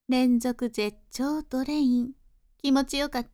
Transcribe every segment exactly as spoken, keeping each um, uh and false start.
連続絶頂ドレイン。気持ちよかった？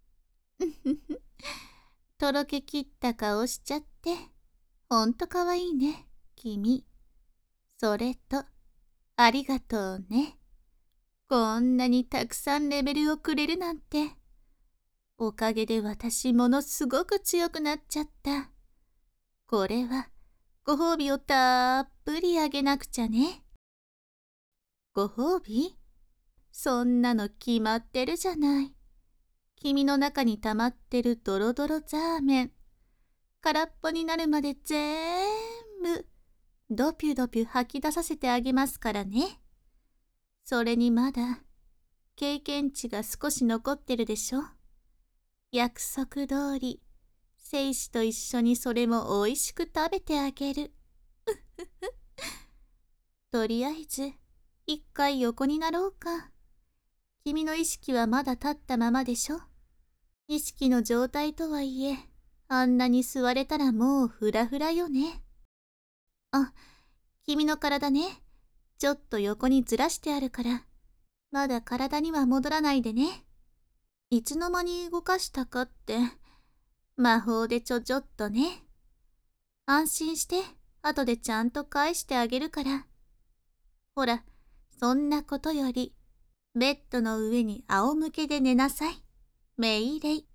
とろけきった顔しちゃって。ほんとかわいいね、君。それと、ありがとうね。こんなにたくさんレベルをくれるなんて。おかげで私ものすごく強くなっちゃった。これは、ご褒美をたっぷりあげなくちゃね。ご褒美？そんなの決まってるじゃない。君の中に溜まってるドロドロザーメン。空っぽになるまでぜーんぶ、ドピュドピュ吐き出させてあげますからね。それにまだ、経験値が少し残ってるでしょ。約束通り、精子と一緒にそれもおいしく食べてあげる。とりあえず、一回横になろうか。君の意識はまだ立ったままでしょ。意識の状態とはいえ、あんなに座れたらもうフラフラよね。あ、君の体ね、ちょっと横にずらしてあるから、まだ体には戻らないでね。いつの間に動かしたかって、魔法でちょちょっとね。安心して、後でちゃんと返してあげるから。ほら、そんなことより、ベッドの上に仰向けで寝なさい。メイレイ。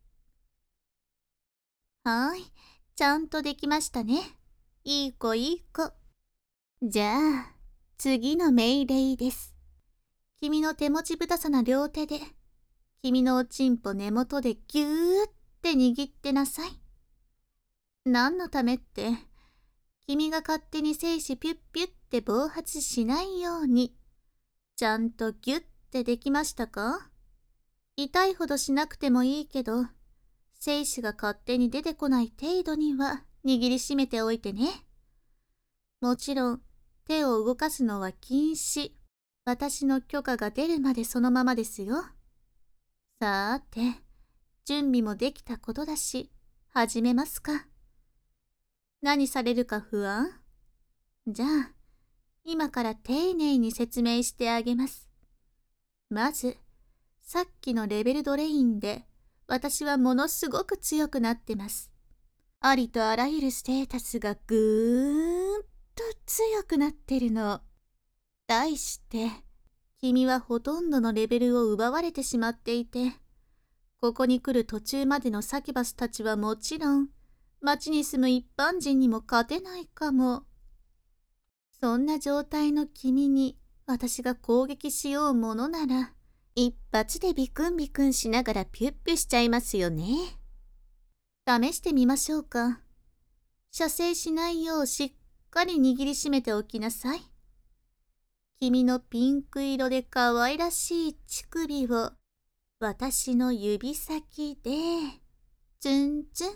はーい、ちゃんとできましたね。いい子いい子。じゃあ、次のメイレイです。君の手持ちぶたさな両手で、君のおちんぽ根元でぎゅーって握ってなさい。何のためって、君が勝手に精子ピュッピュッって暴発しないように、ちゃんとギュッてできましたか？痛いほどしなくてもいいけど、精子が勝手に出てこない程度には握りしめておいてね。もちろん、手を動かすのは禁止。私の許可が出るまでそのままですよ。さーて、準備もできたことだし、始めますか。何されるか不安？じゃあ、今から丁寧に説明してあげます。まず、さっきのレベルドレインで、私はものすごく強くなってます。ありとあらゆるステータスがぐーんと強くなってるの。対して、君はほとんどのレベルを奪われてしまっていて、ここに来る途中までのサキュバスたちはもちろん、町に住む一般人にも勝てないかも。そんな状態の君に私が攻撃しようものなら、一発でビクンビクンしながらピュッピュしちゃいますよね。試してみましょうか。射精しないようしっかり握りしめておきなさい。君のピンク色で可愛らしい乳首を私の指先でツンツン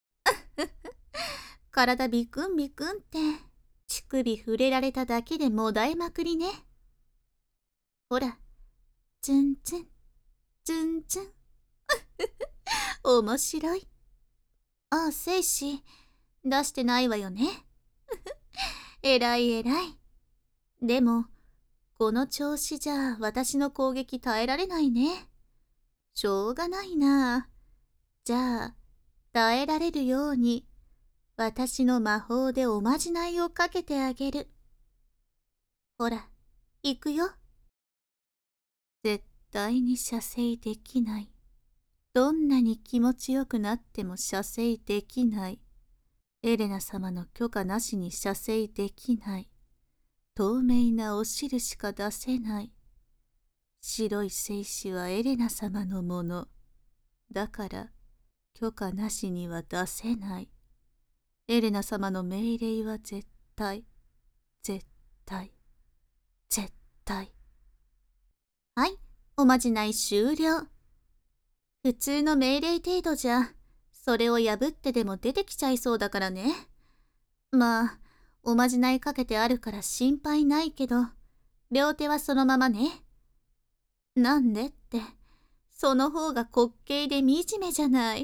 体ビクンビクンって乳首触れられただけでもだえまくりね。ほら、ツンツンツンツン面白い。ああ、精子出してないわよね。えらいえらい。でもこの調子じゃ私の攻撃耐えられないね。しょうがないな。じゃあ、耐えられるように、私の魔法でおまじないをかけてあげる。ほら、行くよ。絶対に射精できない。どんなに気持ちよくなっても射精できない。エレナ様の許可なしに射精できない。透明なお汁しか出せない。白い精子はエレナ様のもの。だから、許可なしには出せない。エレナ様の命令は絶対、絶対、絶対。はい、おまじない終了。普通の命令程度じゃ、それを破ってでも出てきちゃいそうだからね。まあ、おまじないかけてあるから心配ないけど、両手はそのままね。なんでって、その方が滑稽で惨めじゃない。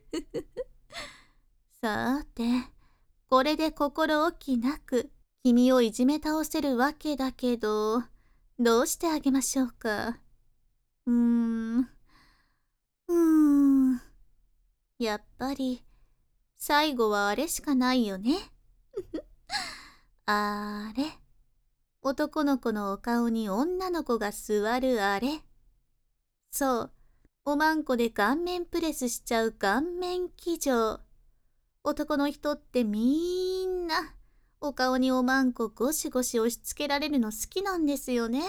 さーて、これで心置きなく君をいじめ倒せるわけだけど、 どうしてあげましょうか。うーん、うーん。やっぱり、最後はあれしかないよね。あれ。男の子のお顔に女の子が座るあれ。そう、おまんこで顔面プレスしちゃう顔面騎乗。男の人ってみんな、お顔におまんこゴシゴシ押し付けられるの好きなんですよね。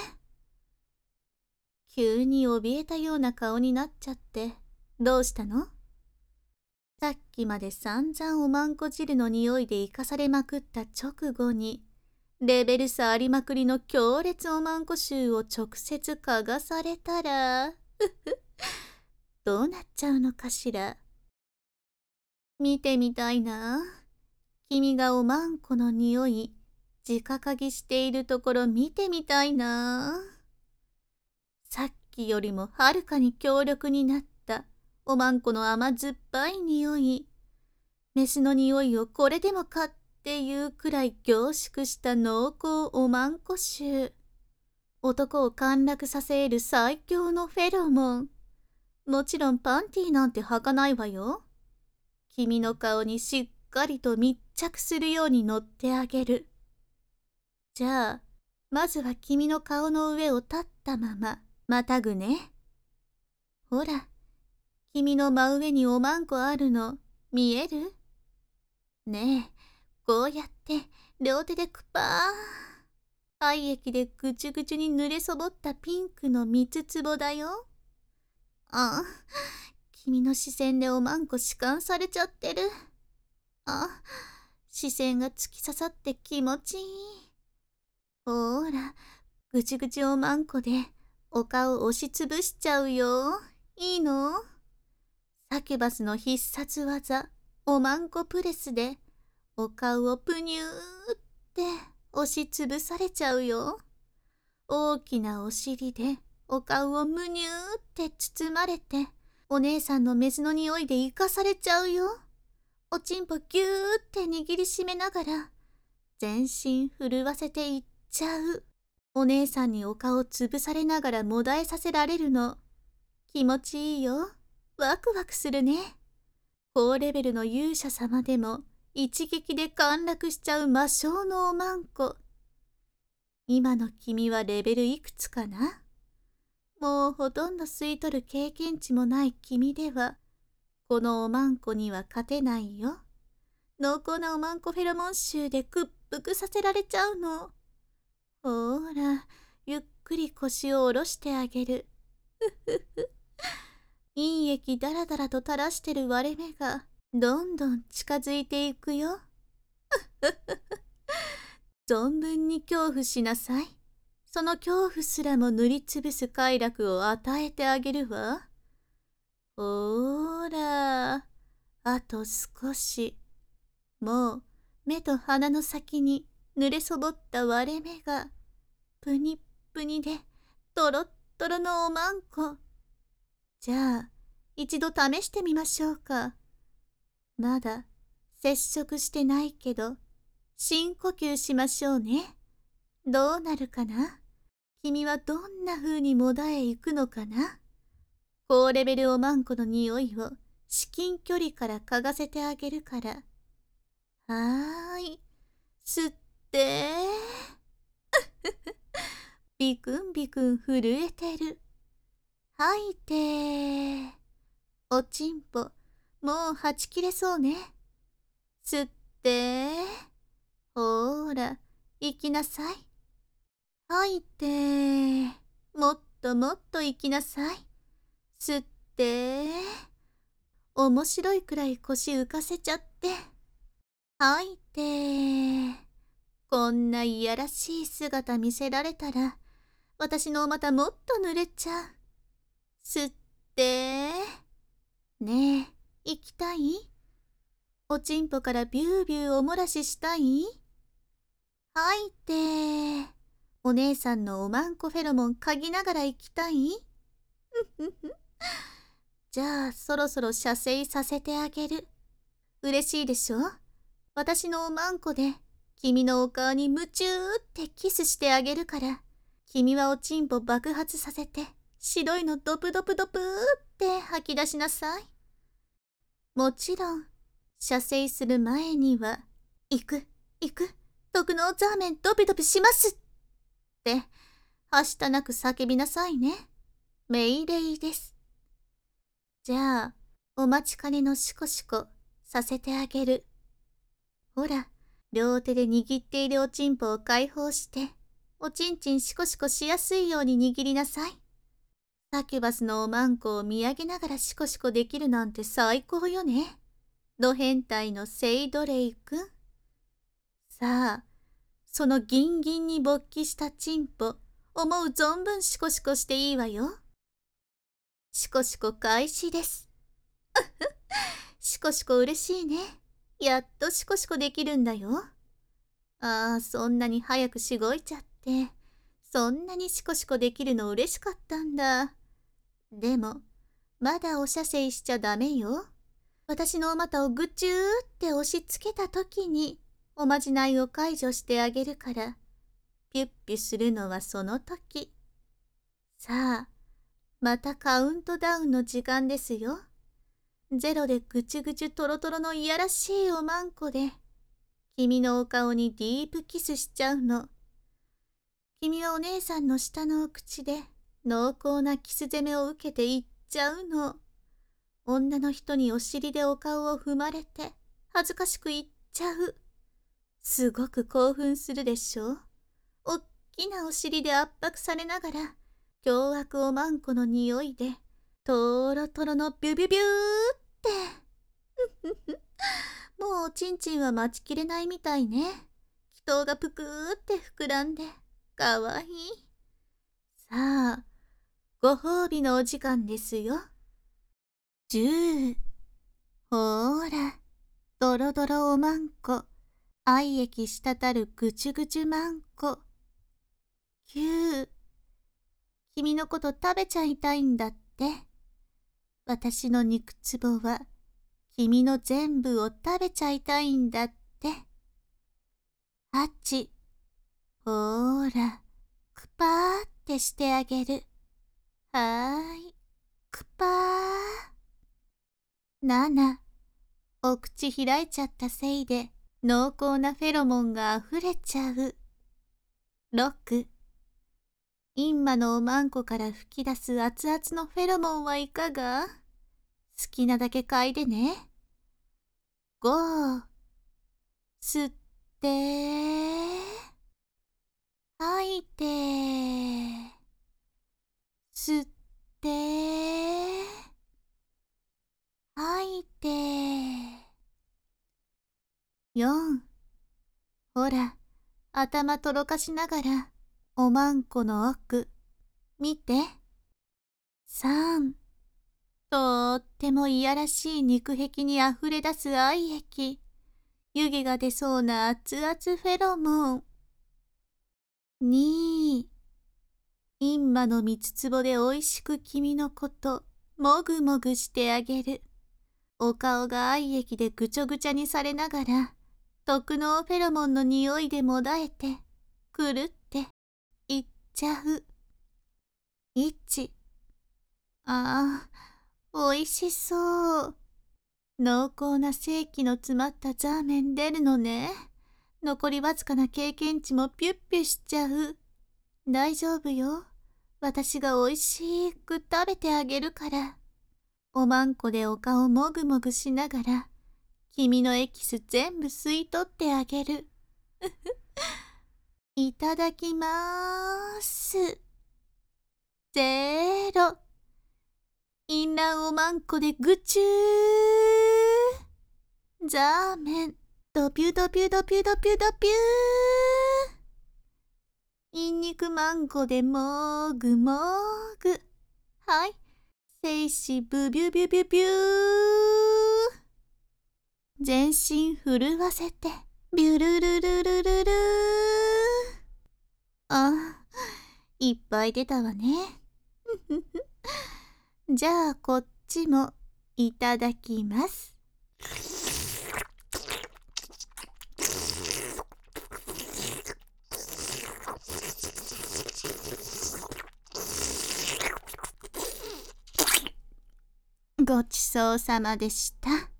急に怯えたような顔になっちゃって、どうしたの？さっきまで散々おまんこ汁の匂いで生かされまくった直後に、レベル差ありまくりの強烈おまんこ臭を直接嗅がされたら、どうなっちゃうのかしら。見てみたいな。君がおまんこの匂い、直嗅ぎしているところ見てみたいな。さっきよりもはるかに強力になったおまんこの甘酸っぱい匂い。飯の匂いをこれでもかっていうくらい凝縮した濃厚おまんこ臭。男を陥落させる最強のフェロモン。もちろんパンティーなんて履かないわよ。君の顔にしっかりと密着するように乗ってあげる。じゃあ、まずは君の顔の上を立ったまま、またぐね。ほら、君の真上におまんこあるの、見える？ねえ、こうやって両手でクパー。体液でぐちゅぐちゅに濡れそぼったピンクの蜜壺だよ。ああ、君の視線でおまんこ弛緩されちゃってる。あ、視線が突き刺さって気持ちいい。ほーら、ぐちぐちおまんこでお顔押しつぶしちゃうよ。いいの？サキュバスの必殺技、おまんこプレスでお顔をぷにゅーって押しつぶされちゃうよ。大きなお尻でお顔をむにゅーって包まれて、お姉さんのメスの匂いで生かされちゃうよ。おちんぽぎゅーって握りしめながら、全身震わせていっちゃう。お姉さんにお顔つぶされながらもだえさせられるの。気持ちいいよ。ワクワクするね。高レベルの勇者様でも一撃で陥落しちゃう魔性のおまんこ。今の君はレベルいくつかな？もうほとんど吸い取る経験値もない君では、このおまんこには勝てないよ。濃厚なおまんこフェロモン臭で屈服させられちゃうの。ほーら、ゆっくり腰を下ろしてあげる。ふふふ。陰液だらだらと垂らしてる割れ目がどんどん近づいていくよ。存分に恐怖しなさい。その恐怖すらも塗りつぶす快楽を与えてあげるわ。ほーら、あと少し。もう目と鼻の先に濡れそぼった割れ目がぷにっぷにでとろっとろのおまんこ。じゃあ一度試してみましょうか。まだ接触してないけど深呼吸しましょうね。どうなるかな？君はどんな風にもだえ行くのかな？高レベルおまんこの匂いを至近距離から嗅がせてあげるから。はーい。吸って。ビクンビクン震えてる。吐いて。おちんぽ、もうはち切れそうね。吸って。ほーら、行きなさい。吐いて。もっともっと行きなさい。吸って。面白いくらい腰浮かせちゃって。吐いて。こんないやらしい姿見せられたら、私のお股もっと濡れちゃう。吸って。ねえ、行きたい？おちんぽからビュービューおもらししたい？吐いて。お姉さんのおまんこフェロモン嗅ぎながら行きたい？じゃあそろそろ射精させてあげる。嬉しいでしょ？私のおまんこで君のお顔に夢中ってキスしてあげるから、 君はおちんぽ爆発させて、白いのドプドプドプーって吐き出しなさい。もちろん、射精する前には、行く、行く、特納ザーメンドピドピしますって、はしたなく叫びなさいね。命令です。じゃあ、お待ちかねのシコシコさせてあげる。ほら、両手で握っているおちんぽを解放して、おちんちんシコシコしやすいように握りなさい。サキュバスのおまんこを見上げながらシコシコできるなんて最高よね。ド変態のセイドレイ君。さあ、そのギンギンに勃起したチンポ、思う存分シコシコしていいわよ。シコシコ開始です。シコシコ嬉しいね。やっとシコシコできるんだよ。ああ、そんなに早くしごいちゃって、そんなにシコシコできるの嬉しかったんだ。でも、まだお射精しちゃダメよ。私のお股をぐちゅーって押し付けた時に、おまじないを解除してあげるから、ピュッピュするのはその時。さあ、またカウントダウンの時間ですよ。ゼロでぐちゅぐちゅとろとろのいやらしいおまんこで、君のお顔にディープキスしちゃうの。君はお姉さんの下のお口で濃厚なキス攻めを受けていっちゃうの。女の人にお尻でお顔を踏まれて恥ずかしく言っちゃう。すごく興奮するでしょ。おっきなお尻で圧迫されながら、凶悪おまんこの匂いで、とろとろのビュビュビューって。もうおちんちんは待ちきれないみたいね。気筒がぷくーって膨らんで、かわいい。さあ、ご褒美のお時間ですよ。じゅう。ほーら、ドロドロおまんこ。愛液滴るぐちゅぐちゅまんこ。きゅう。君のこと食べちゃいたいんだって。私の肉壺は、君の全部を食べちゃいたいんだって。はち。ほーら、くぱーってしてあげる。はーい、くぱー。なな。お口開いちゃったせいで、濃厚なフェロモンがあふれちゃう。ろく。インマのおまんこから吹き出す熱々のフェロモンはいかが？好きなだけ嗅いでね。ご。吸ってー。吐いてー。吸ってー。吐いてー。よん。ほら、頭とろかしながら、おまんこの奥、見て。さん。とーってもいやらしい肉壁にあふれ出す愛液。湯気が出そうな熱々フェロモン。に。インマの蜜壺でおいしく君のこと、もぐもぐしてあげる。お顔が愛液でぐちょぐちゃにされながら、特納フェロモンの匂いでもだえて、くるって、いっちゃう。いち。ああ、おいしそう。濃厚な精気の詰まったザーメン出るのね。残りわずかな経験値もピュッピュしちゃう。大丈夫よ。私がおいしく食べてあげるから。おまんこでお顔もぐもぐしながら、君のエキス全部吸い取ってあげる。いただきまーす。ゼロ。インランおまんこでぐちゅー。ザーメン、ドピュドピュドピュドピュドピュー。ニンニクマンゴでもーぐもーぐ。はい。精子ブビュビュビュビュー。全身震わせて、ビュルルルルルルー。あ、いっぱい出たわね。じゃあこっちもいただきます。 ごちそうさまでした。